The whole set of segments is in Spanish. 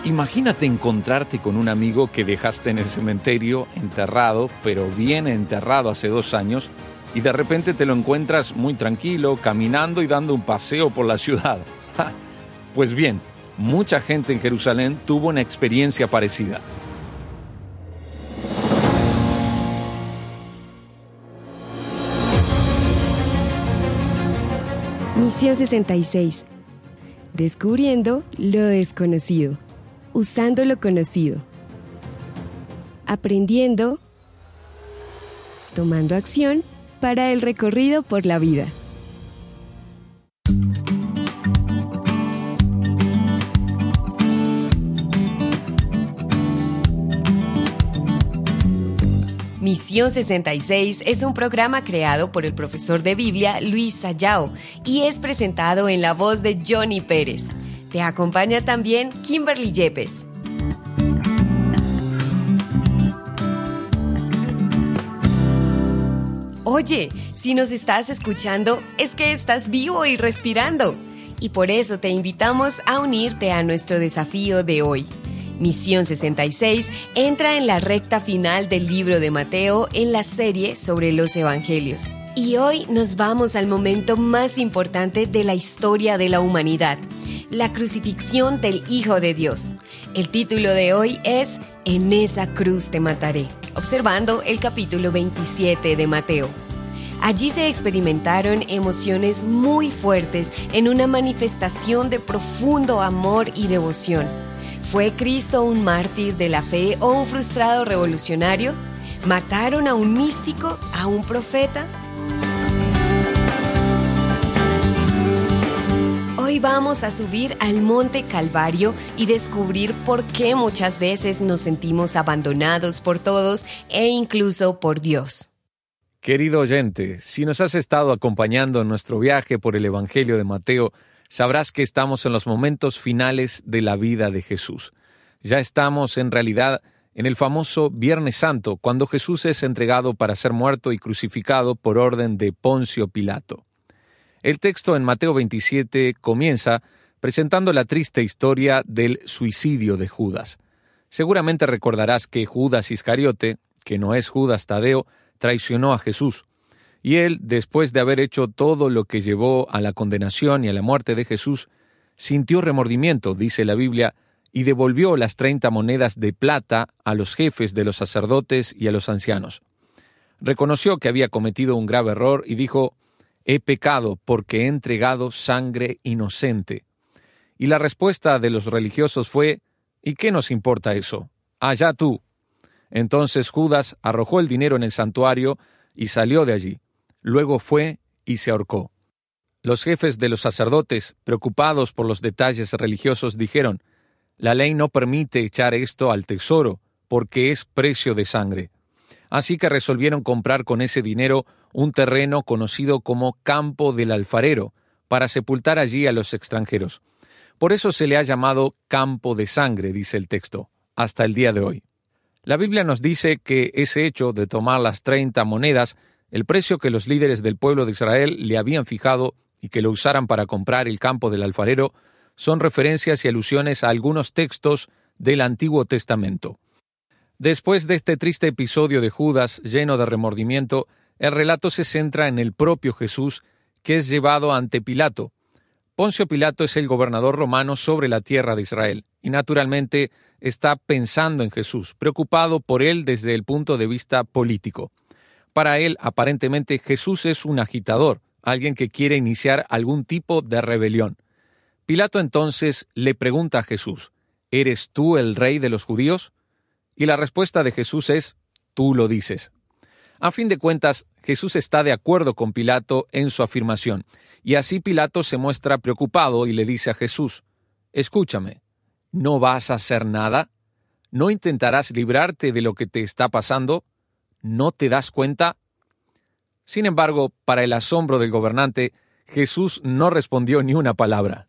Imagínate encontrarte con un amigo que dejaste en el cementerio, enterrado, pero bien enterrado hace 2 años, y de repente te lo encuentras muy tranquilo, caminando y dando un paseo por la ciudad. Pues bien, mucha gente en Jerusalén tuvo una experiencia parecida. Misión 66. Descubriendo lo desconocido. Usando lo conocido. Aprendiendo. Tomando acción para el recorrido por la vida. Misión 66 es un programa creado por el profesor de Biblia Luis Sayao y es presentado en la voz de Johnny Pérez. Te acompaña también Kimberly Yepes. Oye, si nos estás escuchando, es que estás vivo y respirando. Y por eso te invitamos a unirte a nuestro desafío de hoy. Misión 66 entra en la recta final del libro de Mateo en la serie sobre los evangelios. Y hoy nos vamos al momento más importante de la historia de la humanidad, la crucifixión del Hijo de Dios. El título de hoy es En esa cruz te mataré, observando el capítulo 27 de Mateo. Allí se experimentaron emociones muy fuertes en una manifestación de profundo amor y devoción. ¿Fue Cristo un mártir de la fe o un frustrado revolucionario? ¿Mataron a un místico, a un profeta? Hoy vamos a subir al Monte Calvario y descubrir por qué muchas veces nos sentimos abandonados por todos e incluso por Dios. Querido oyente, si nos has estado acompañando en nuestro viaje por el Evangelio de Mateo, sabrás que estamos en los momentos finales de la vida de Jesús. Ya estamos, en realidad, en el famoso Viernes Santo, cuando Jesús es entregado para ser muerto y crucificado por orden de Poncio Pilato. El texto en Mateo 27 comienza presentando la triste historia del suicidio de Judas. Seguramente recordarás que Judas Iscariote, que no es Judas Tadeo, traicionó a Jesús. Y él, después de haber hecho todo lo que llevó a la condenación y a la muerte de Jesús, sintió remordimiento, dice la Biblia, y devolvió las 30 monedas de plata a los jefes de los sacerdotes y a los ancianos. Reconoció que había cometido un grave error y dijo: «He pecado porque he entregado sangre inocente». Y la respuesta de los religiosos fue: «¿Y qué nos importa eso? Allá tú». Entonces Judas arrojó el dinero en el santuario y salió de allí. Luego fue y se ahorcó. Los jefes de los sacerdotes, preocupados por los detalles religiosos, dijeron: «La ley no permite echar esto al tesoro, porque es precio de sangre». Así que resolvieron comprar con ese dinero un terreno conocido como Campo del Alfarero, para sepultar allí a los extranjeros. Por eso se le ha llamado Campo de Sangre, dice el texto, hasta el día de hoy. La Biblia nos dice que ese hecho de tomar las 30 monedas, el precio que los líderes del pueblo de Israel le habían fijado y que lo usaran para comprar el campo del alfarero, son referencias y alusiones a algunos textos del Antiguo Testamento. Después de este triste episodio de Judas lleno de remordimiento, el relato se centra en el propio Jesús, que es llevado ante Pilato. Poncio Pilato es el gobernador romano sobre la tierra de Israel, y naturalmente está pensando en Jesús, preocupado por él desde el punto de vista político. Para él, aparentemente, Jesús es un agitador, alguien que quiere iniciar algún tipo de rebelión. Pilato entonces le pregunta a Jesús: ¿eres tú el rey de los judíos? Y la respuesta de Jesús es: tú lo dices. A fin de cuentas, Jesús está de acuerdo con Pilato en su afirmación, y así Pilato se muestra preocupado y le dice a Jesús: escúchame, ¿no vas a hacer nada? ¿No intentarás librarte de lo que te está pasando? ¿No te das cuenta? Sin embargo, para el asombro del gobernante, Jesús no respondió ni una palabra.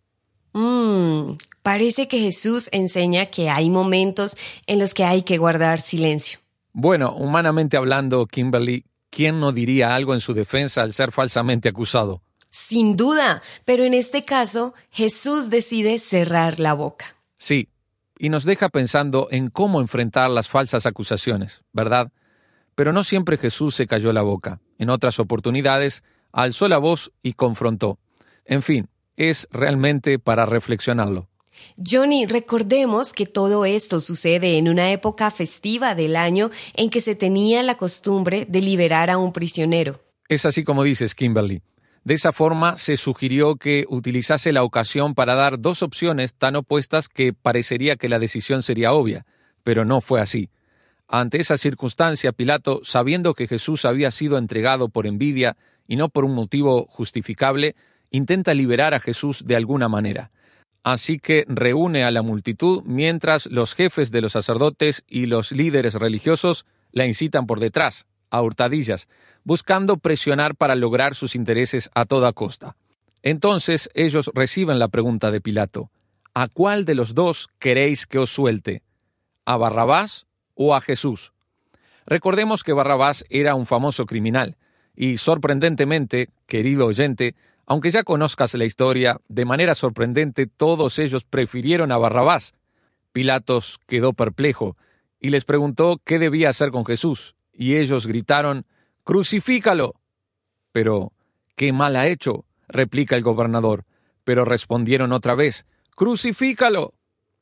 Parece que Jesús enseña que hay momentos en los que hay que guardar silencio. Bueno, humanamente hablando, Kimberly, ¿quién no diría algo en su defensa al ser falsamente acusado? Sin duda, pero en este caso, Jesús decide cerrar la boca. Sí, y nos deja pensando en cómo enfrentar las falsas acusaciones, ¿verdad? Pero no siempre Jesús se cayó la boca. En otras oportunidades, alzó la voz y confrontó. En fin, es realmente para reflexionarlo. Johnny, recordemos que todo esto sucede en una época festiva del año en que se tenía la costumbre de liberar a un prisionero. Es así como dices, Kimberly. De esa forma se sugirió que utilizase la ocasión para dar dos opciones tan opuestas que parecería que la decisión sería obvia, pero no fue así. Ante esa circunstancia, Pilato, sabiendo que Jesús había sido entregado por envidia y no por un motivo justificable, intenta liberar a Jesús de alguna manera. Así que reúne a la multitud mientras los jefes de los sacerdotes y los líderes religiosos la incitan por detrás, a hurtadillas, buscando presionar para lograr sus intereses a toda costa. Entonces ellos reciben la pregunta de Pilato: ¿a cuál de los dos queréis que os suelte? ¿A Barrabás o a Jesús? Recordemos que Barrabás era un famoso criminal, y sorprendentemente, querido oyente, aunque ya conozcas la historia, de manera sorprendente todos ellos prefirieron a Barrabás. Pilatos quedó perplejo y les preguntó qué debía hacer con Jesús, y ellos gritaron: ¡Crucifícalo! Pero, ¿qué mal ha hecho?, replica el gobernador. Pero respondieron otra vez: ¡Crucifícalo!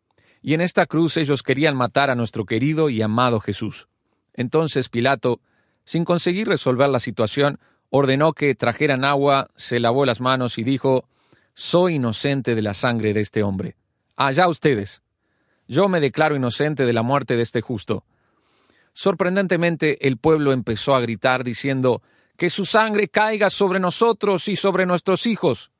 Y en esta cruz ellos querían matar a nuestro querido y amado Jesús. Entonces Pilato, sin conseguir resolver la situación, ordenó que trajeran agua, se lavó las manos y dijo: «Soy inocente de la sangre de este hombre. Allá ustedes. Yo me declaro inocente de la muerte de este justo». Sorprendentemente, el pueblo empezó a gritar diciendo: «¡Que su sangre caiga sobre nosotros y sobre nuestros hijos!».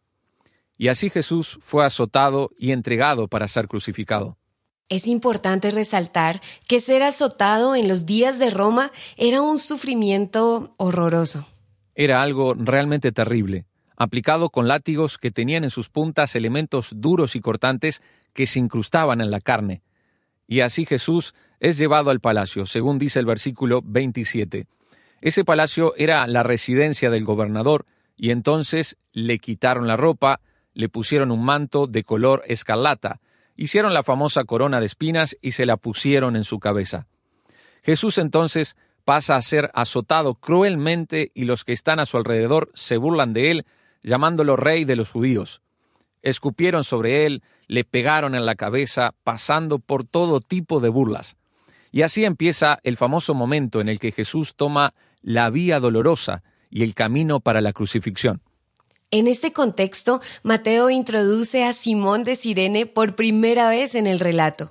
Y así Jesús fue azotado y entregado para ser crucificado. Es importante resaltar que ser azotado en los días de Roma era un sufrimiento horroroso. Era algo realmente terrible, aplicado con látigos que tenían en sus puntas elementos duros y cortantes que se incrustaban en la carne. Y así Jesús es llevado al palacio, según dice el versículo 27. Ese palacio era la residencia del gobernador, y entonces le quitaron la ropa, le pusieron un manto de color escarlata, hicieron la famosa corona de espinas y se la pusieron en su cabeza. Jesús entonces pasa a ser azotado cruelmente y los que están a su alrededor se burlan de él, llamándolo rey de los judíos. Escupieron sobre él, le pegaron en la cabeza, pasando por todo tipo de burlas. Y así empieza el famoso momento en el que Jesús toma la vía dolorosa y el camino para la crucifixión. En este contexto, Mateo introduce a Simón de Cirene por primera vez en el relato.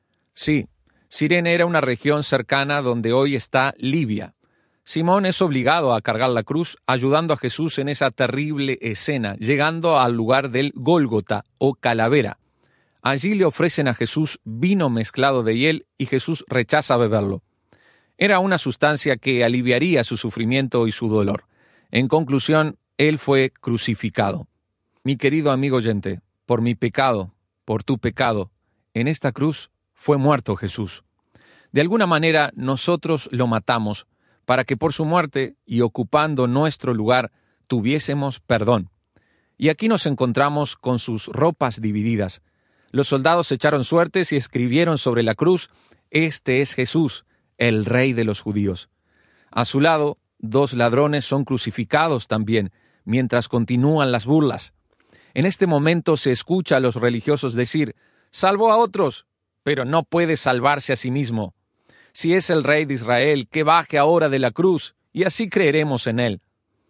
Sí, Cirene era una región cercana donde hoy está Libia. Simón es obligado a cargar la cruz, ayudando a Jesús en esa terrible escena, llegando al lugar del Gólgota o calavera. Allí le ofrecen a Jesús vino mezclado de hiel y Jesús rechaza beberlo. Era una sustancia que aliviaría su sufrimiento y su dolor. En conclusión, él fue crucificado. Mi querido amigo oyente, por mi pecado, por tu pecado, en esta cruz fue muerto Jesús. De alguna manera nosotros lo matamos para que por su muerte y ocupando nuestro lugar tuviésemos perdón. Y aquí nos encontramos con sus ropas divididas. Los soldados echaron suertes y escribieron sobre la cruz: «Este es Jesús, el Rey de los judíos». A su lado, 2 ladrones son crucificados también, mientras continúan las burlas. En este momento se escucha a los religiosos decir: «Salvó a otros, pero no puede salvarse a sí mismo. Si es el Rey de Israel, que baje ahora de la cruz, y así creeremos en él».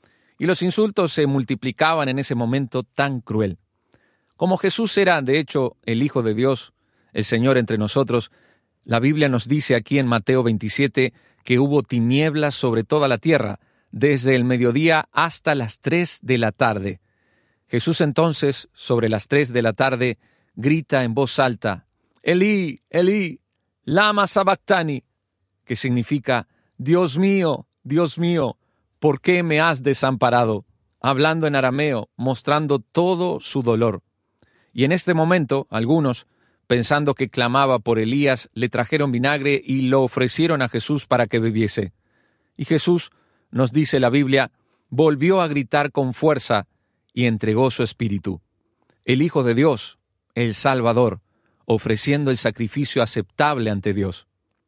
Y los insultos se multiplicaban en ese momento tan cruel. Como Jesús era, de hecho, el Hijo de Dios, el Señor entre nosotros, la Biblia nos dice aquí en Mateo 27 que hubo tinieblas sobre toda la tierra, desde el mediodía hasta las 3 de la tarde. Jesús entonces, sobre las 3 de la tarde, grita en voz alta: «Elí, Elí, lama sabactani», que significa: Dios mío, ¿por qué me has desamparado?», hablando en arameo, mostrando todo su dolor. Y en este momento, algunos, pensando que clamaba por Elías, le trajeron vinagre y lo ofrecieron a Jesús para que bebiese. Y Jesús, nos dice la Biblia, volvió a gritar con fuerza y entregó su espíritu. El Hijo de Dios, el Salvador, ofreciendo el sacrificio aceptable ante Dios.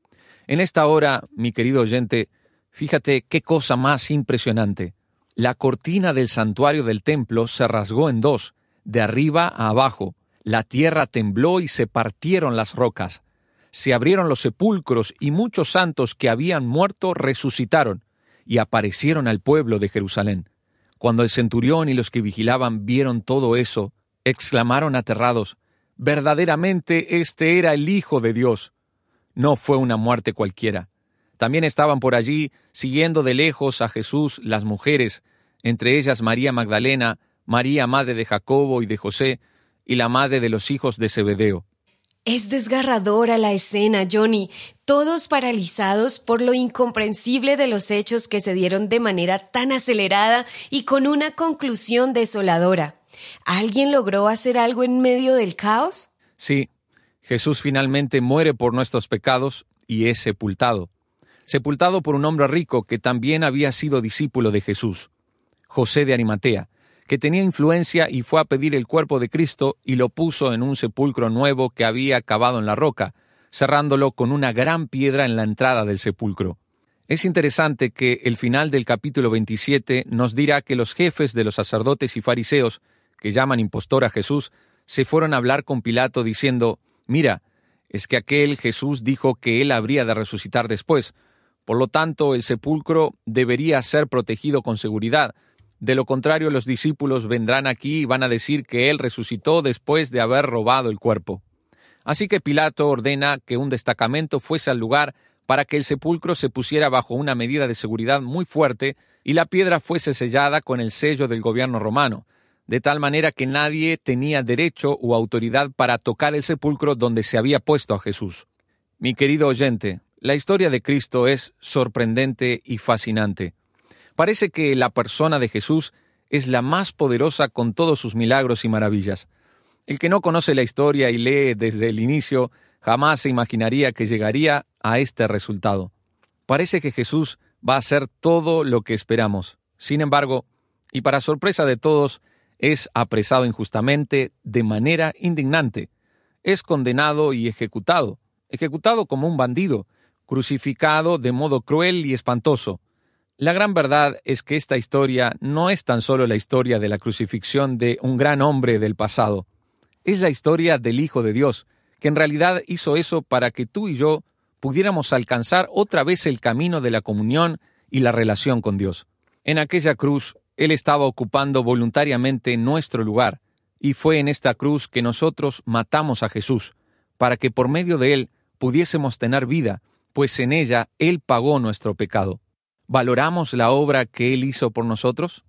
En esta hora, mi querido oyente, fíjate qué cosa más impresionante. La cortina del santuario del templo se rasgó en dos, de arriba a abajo. La tierra tembló y se partieron las rocas. Se abrieron los sepulcros y muchos santos que habían muerto resucitaron y aparecieron al pueblo de Jerusalén. Cuando el centurión y los que vigilaban vieron todo eso, exclamaron aterrados: «Verdaderamente este era el Hijo de Dios». No fue una muerte cualquiera. También estaban por allí, siguiendo de lejos a Jesús, las mujeres, entre ellas María Magdalena, María, madre de Jacobo y de José, y la madre de los hijos de Zebedeo. Es desgarradora la escena, Johnny, todos paralizados por lo incomprensible de los hechos que se dieron de manera tan acelerada y con una conclusión desoladora. ¿Alguien logró hacer algo en medio del caos? Sí, Jesús finalmente muere por nuestros pecados y es sepultado. Sepultado por un hombre rico que también había sido discípulo de Jesús, José de Arimatea, que tenía influencia y fue a pedir el cuerpo de Cristo y lo puso en un sepulcro nuevo que había cavado en la roca, cerrándolo con una gran piedra en la entrada del sepulcro. Es interesante que el final del capítulo 27 nos dirá que los jefes de los sacerdotes y fariseos, que llaman impostor a Jesús, se fueron a hablar con Pilato diciendo: «Mira, es que aquel Jesús dijo que él habría de resucitar después. Por lo tanto, el sepulcro debería ser protegido con seguridad. De lo contrario, los discípulos vendrán aquí y van a decir que él resucitó después de haber robado el cuerpo». Así que Pilato ordena que un destacamento fuese al lugar para que el sepulcro se pusiera bajo una medida de seguridad muy fuerte y la piedra fuese sellada con el sello del gobierno romano, de tal manera que nadie tenía derecho o autoridad para tocar el sepulcro donde se había puesto a Jesús. Mi querido oyente, la historia de Cristo es sorprendente y fascinante. Parece que la persona de Jesús es la más poderosa con todos sus milagros y maravillas. El que no conoce la historia y lee desde el inicio jamás se imaginaría que llegaría a este resultado. Parece que Jesús va a hacer todo lo que esperamos. Sin embargo, y para sorpresa de todos, es apresado injustamente de manera indignante. Es condenado y ejecutado como un bandido, crucificado de modo cruel y espantoso. La gran verdad es que esta historia no es tan solo la historia de la crucifixión de un gran hombre del pasado. Es la historia del Hijo de Dios, que en realidad hizo eso para que tú y yo pudiéramos alcanzar otra vez el camino de la comunión y la relación con Dios. En aquella cruz, Él estaba ocupando voluntariamente nuestro lugar, y fue en esta cruz que nosotros matamos a Jesús, para que por medio de Él pudiésemos tener vida, pues en ella Él pagó nuestro pecado. ¿Valoramos la obra que Él hizo por nosotros?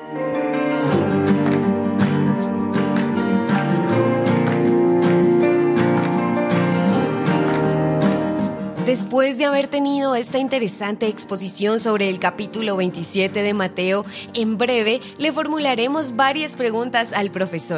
Después de haber tenido esta interesante exposición sobre el capítulo 27 de Mateo, en breve le formularemos varias preguntas al profesor.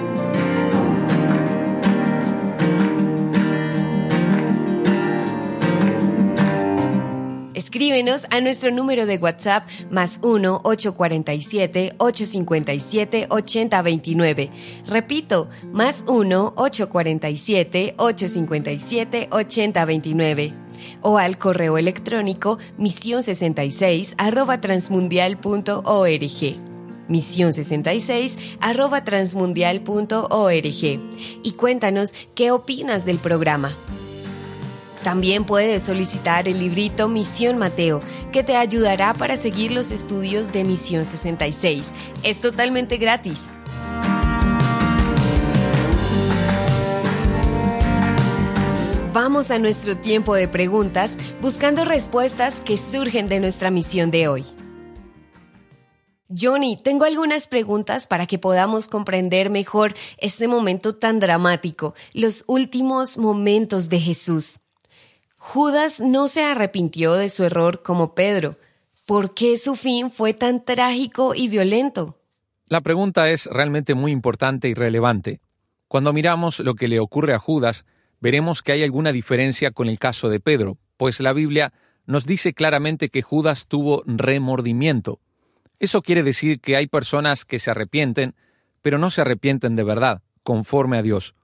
Escríbenos a nuestro número de WhatsApp +1 847 857 8029. Repito, +1 847 857 8029. O al correo electrónico mision66@transmundial.org. mision66@transmundial.org. Y cuéntanos qué opinas del programa. También puedes solicitar el librito Misión Mateo, que te ayudará para seguir los estudios de Misión 66. Es totalmente gratis. Vamos a nuestro tiempo de preguntas, buscando respuestas que surgen de nuestra misión de hoy. Johnny, tengo algunas preguntas para que podamos comprender mejor este momento tan dramático, los últimos momentos de Jesús. Judas no se arrepintió de su error como Pedro. ¿Por qué su fin fue tan trágico y violento? La pregunta es realmente muy importante y relevante. Cuando miramos lo que le ocurre a Judas, veremos que hay alguna diferencia con el caso de Pedro, pues la Biblia nos dice claramente que Judas tuvo remordimiento. Eso quiere decir que hay personas que se arrepienten, pero no se arrepienten de verdad, conforme a Dios.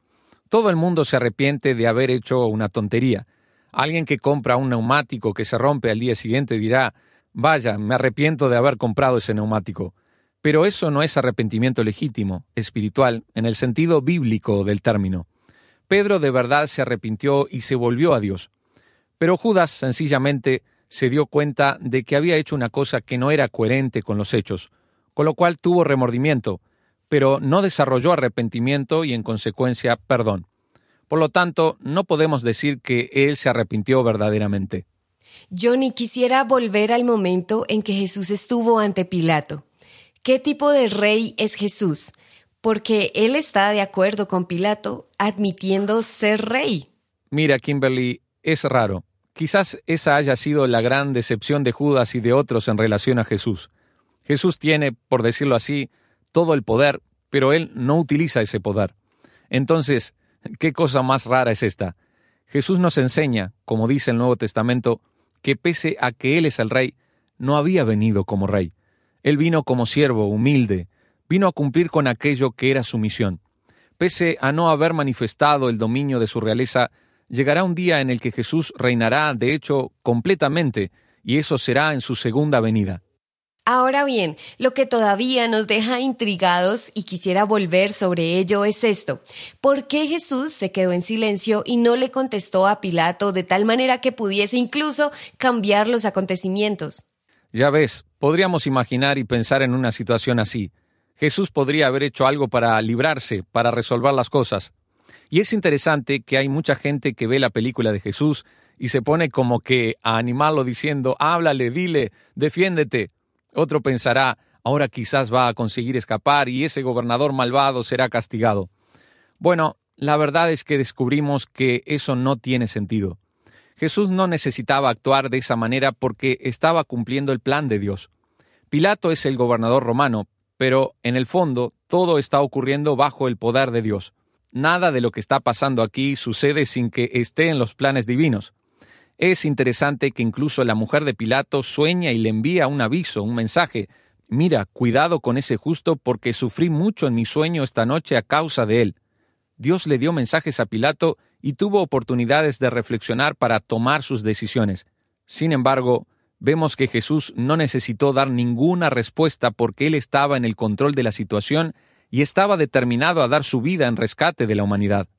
Todo el mundo se arrepiente de haber hecho una tontería. Alguien que compra un neumático que se rompe al día siguiente dirá, vaya, me arrepiento de haber comprado ese neumático. Pero eso no es arrepentimiento legítimo, espiritual, en el sentido bíblico del término. Pedro de verdad se arrepintió y se volvió a Dios. Pero Judas sencillamente se dio cuenta de que había hecho una cosa que no era coherente con los hechos, con lo cual tuvo remordimiento, pero no desarrolló arrepentimiento y en consecuencia perdón. Por lo tanto, no podemos decir que él se arrepintió verdaderamente. Johnny, quisiera volver al momento en que Jesús estuvo ante Pilato. ¿Qué tipo de rey es Jesús? Porque él está de acuerdo con Pilato, admitiendo ser rey. Mira, Kimberly, es raro. Quizás esa haya sido la gran decepción de Judas y de otros en relación a Jesús. Jesús tiene, por decirlo así, todo el poder, pero él no utiliza ese poder. Entonces, ¿qué cosa más rara es esta? Jesús nos enseña, como dice el Nuevo Testamento, que pese a que Él es el Rey, no había venido como Rey. Él vino como siervo, humilde, vino a cumplir con aquello que era su misión. Pese a no haber manifestado el dominio de su realeza, llegará un día en el que Jesús reinará, de hecho, completamente, y eso será en su segunda venida. Ahora bien, lo que todavía nos deja intrigados y quisiera volver sobre ello es esto. ¿Por qué Jesús se quedó en silencio y no le contestó a Pilato de tal manera que pudiese incluso cambiar los acontecimientos? Ya ves, podríamos imaginar y pensar en una situación así. Jesús podría haber hecho algo para librarse, para resolver las cosas. Y es interesante que hay mucha gente que ve la película de Jesús y se pone como que a animarlo diciendo, háblale, dile, defiéndete. Otro pensará, ahora quizás va a conseguir escapar y ese gobernador malvado será castigado. Bueno, la verdad es que descubrimos que eso no tiene sentido. Jesús no necesitaba actuar de esa manera porque estaba cumpliendo el plan de Dios. Pilato es el gobernador romano, pero en el fondo todo está ocurriendo bajo el poder de Dios. Nada de lo que está pasando aquí sucede sin que esté en los planes divinos. Es interesante que incluso la mujer de Pilato sueña y le envía un aviso, un mensaje. Mira, cuidado con ese justo porque sufrí mucho en mi sueño esta noche a causa de él. Dios le dio mensajes a Pilato y tuvo oportunidades de reflexionar para tomar sus decisiones. Sin embargo, vemos que Jesús no necesitó dar ninguna respuesta porque él estaba en el control de la situación y estaba determinado a dar su vida en rescate de la humanidad.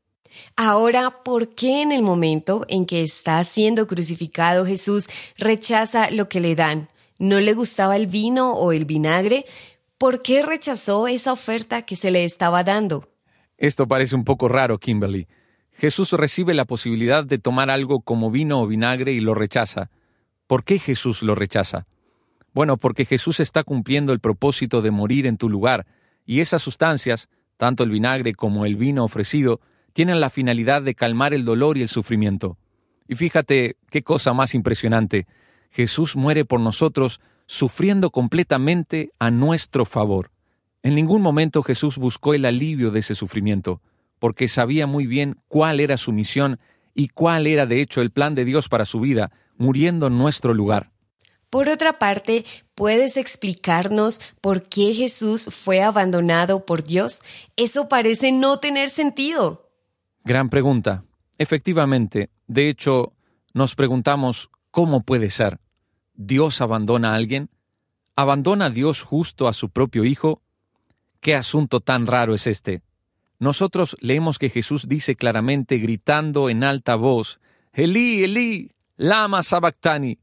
Ahora, ¿por qué en el momento en que está siendo crucificado Jesús rechaza lo que le dan? ¿No le gustaba el vino o el vinagre? ¿Por qué rechazó esa oferta que se le estaba dando? Esto parece un poco raro, Kimberly. Jesús recibe la posibilidad de tomar algo como vino o vinagre y lo rechaza. ¿Por qué Jesús lo rechaza? Bueno, porque Jesús está cumpliendo el propósito de morir en tu lugar, y esas sustancias, tanto el vinagre como el vino ofrecido, tienen la finalidad de calmar el dolor y el sufrimiento. Y fíjate qué cosa más impresionante. Jesús muere por nosotros, sufriendo completamente a nuestro favor. En ningún momento Jesús buscó el alivio de ese sufrimiento, porque sabía muy bien cuál era su misión y cuál era de hecho el plan de Dios para su vida, muriendo en nuestro lugar. Por otra parte, ¿puedes explicarnos por qué Jesús fue abandonado por Dios? Eso parece no tener sentido. Gran pregunta. Efectivamente, de hecho, nos preguntamos, ¿cómo puede ser? ¿Dios abandona a alguien? ¿Abandona a Dios justo a su propio Hijo? ¿Qué asunto tan raro es este? Nosotros leemos que Jesús dice claramente, gritando en alta voz, Elí, Elí, lama sabactani.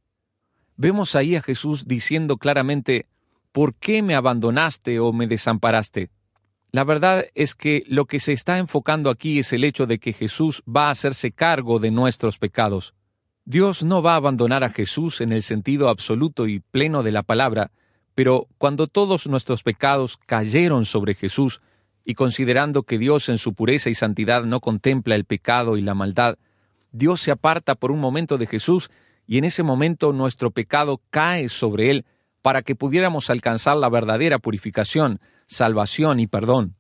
Vemos ahí a Jesús diciendo claramente, ¿por qué me abandonaste o me desamparaste? La verdad es que lo que se está enfocando aquí es el hecho de que Jesús va a hacerse cargo de nuestros pecados. Dios no va a abandonar a Jesús en el sentido absoluto y pleno de la palabra, pero cuando todos nuestros pecados cayeron sobre Jesús, y considerando que Dios en su pureza y santidad no contempla el pecado y la maldad, Dios se aparta por un momento de Jesús y en ese momento nuestro pecado cae sobre Él para que pudiéramos alcanzar la verdadera purificación, salvación y perdón.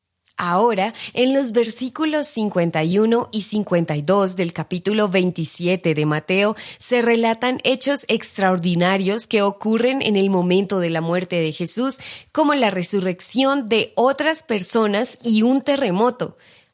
Ahora, en los versículos 51 y 52 del capítulo 27 de Mateo, se relatan hechos extraordinarios que ocurren en el momento de la muerte de Jesús, como la resurrección de otras personas y un terremoto.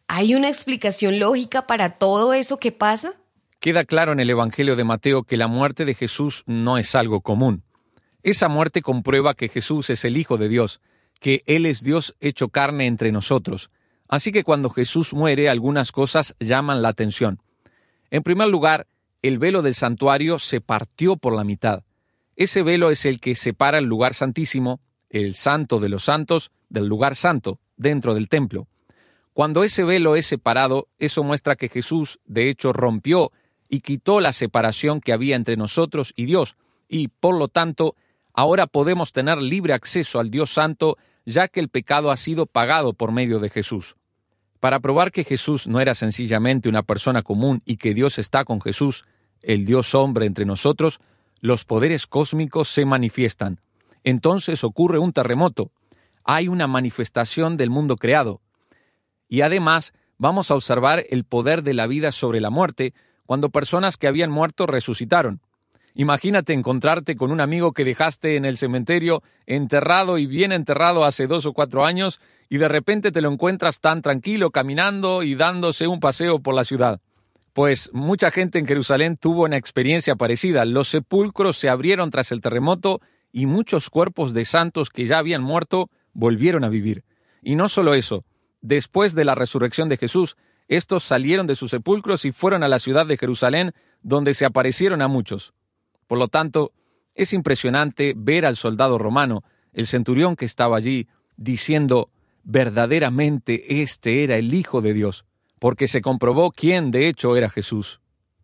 ¿Hay una explicación lógica para todo eso que pasa? Queda claro en el Evangelio de Mateo que la muerte de Jesús no es algo común. Esa muerte comprueba que Jesús es el Hijo de Dios, que Él es Dios hecho carne entre nosotros. Así que cuando Jesús muere, algunas cosas llaman la atención. En primer lugar, el velo del santuario se partió por la mitad. Ese velo es el que separa el lugar santísimo, el santo de los santos, del lugar santo, dentro del templo. Cuando ese velo es separado, eso muestra que Jesús, de hecho, rompió y quitó la separación que había entre nosotros y Dios, y, por lo tanto, ahora podemos tener libre acceso al Dios Santo, ya que el pecado ha sido pagado por medio de Jesús. Para probar que Jesús no era sencillamente una persona común y que Dios está con Jesús, el Dios hombre entre nosotros, los poderes cósmicos se manifiestan. Entonces ocurre un terremoto. Hay una manifestación del mundo creado. Y además, vamos a observar el poder de la vida sobre la muerte, cuando personas que habían muerto resucitaron. Imagínate encontrarte con un amigo que dejaste en el cementerio, enterrado y bien enterrado hace 2 o 4 años, y de repente te lo encuentras tan tranquilo, caminando y dándose un paseo por la ciudad. Pues mucha gente en Jerusalén tuvo una experiencia parecida. Los sepulcros se abrieron tras el terremoto y muchos cuerpos de santos que ya habían muerto volvieron a vivir. Y no solo eso, después de la resurrección de Jesús, estos salieron de sus sepulcros y fueron a la ciudad de Jerusalén, donde se aparecieron a muchos. Por lo tanto, es impresionante ver al soldado romano, el centurión que estaba allí, diciendo, verdaderamente este era el Hijo de Dios, porque se comprobó quién de hecho era Jesús.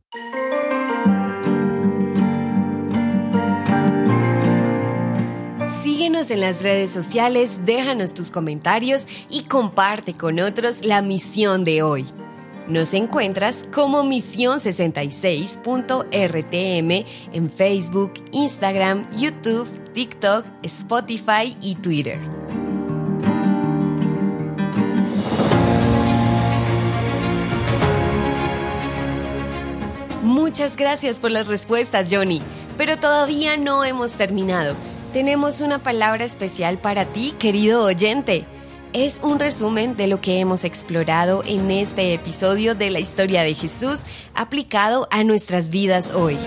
Síguenos en las redes sociales, déjanos tus comentarios y comparte con otros la misión de hoy. Nos encuentras como Misión66.rtm en Facebook, Instagram, YouTube, TikTok, Spotify y Twitter. Muchas gracias por las respuestas, Johnny. Pero todavía no hemos terminado. Tenemos una palabra especial para ti, querido oyente. Es un resumen de lo que hemos explorado en este episodio de la historia de Jesús aplicado a nuestras vidas hoy.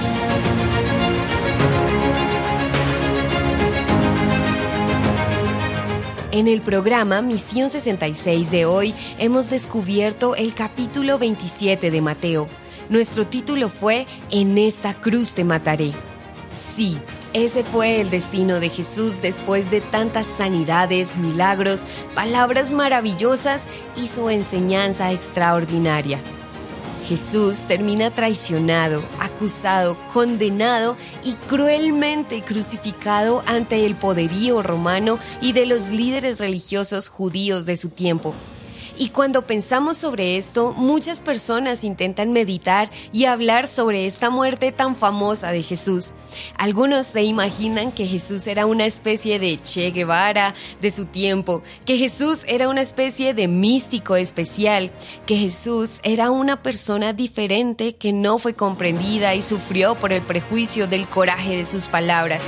En el programa Misión 66 de hoy hemos descubierto el capítulo 27 de Mateo. Nuestro título fue En esta cruz te mataré. Sí, ese fue el destino de Jesús después de tantas sanidades, milagros, palabras maravillosas y su enseñanza extraordinaria. Jesús termina traicionado, acusado, condenado y cruelmente crucificado ante el poderío romano y de los líderes religiosos judíos de su tiempo. Y cuando pensamos sobre esto, muchas personas intentan meditar y hablar sobre esta muerte tan famosa de Jesús. Algunos se imaginan que Jesús era una especie de Che Guevara de su tiempo, que Jesús era una especie de místico especial, que Jesús era una persona diferente que no fue comprendida y sufrió por el prejuicio del coraje de sus palabras.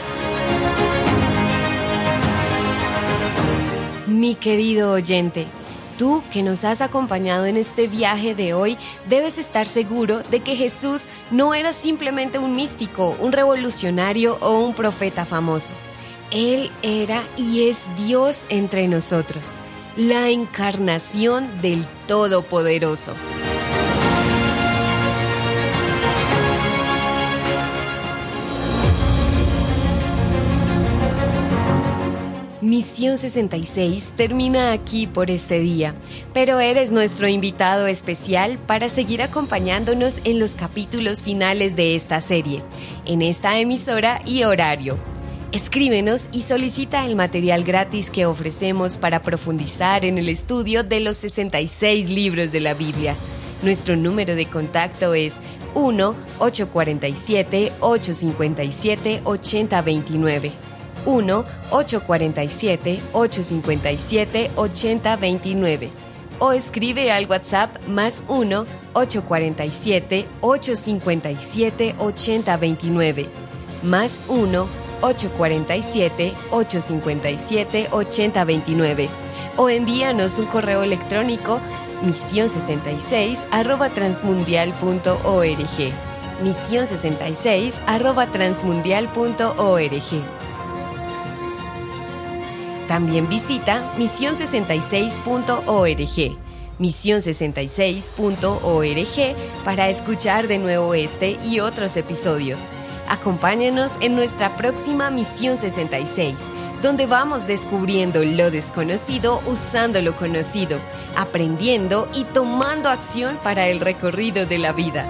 Mi querido oyente, tú que nos has acompañado en este viaje de hoy, debes estar seguro de que Jesús no era simplemente un místico, un revolucionario o un profeta famoso. Él era y es Dios entre nosotros, la encarnación del Todopoderoso. Misión 66 termina aquí por este día, pero eres nuestro invitado especial para seguir acompañándonos en los capítulos finales de esta serie, en esta emisora y horario. Escríbenos y solicita el material gratis que ofrecemos para profundizar en el estudio de los 66 libros de la Biblia. Nuestro número de contacto es 1-847-857-8029. 1-847-857-8029 o escribe al WhatsApp más 1-847-857-8029 más 1-847-857-8029. o envíanos un correo electrónico misión66@transmundial.org. misión66@transmundial.org. También visita misión66.org. misión66.org para escuchar de nuevo este y otros episodios. Acompáñanos en nuestra próxima Misión 66, donde vamos descubriendo lo desconocido usando lo conocido, aprendiendo y tomando acción para el recorrido de la vida.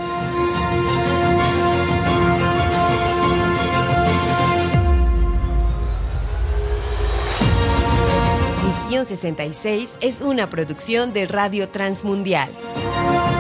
Misión 66 es una producción de Radio Transmundial.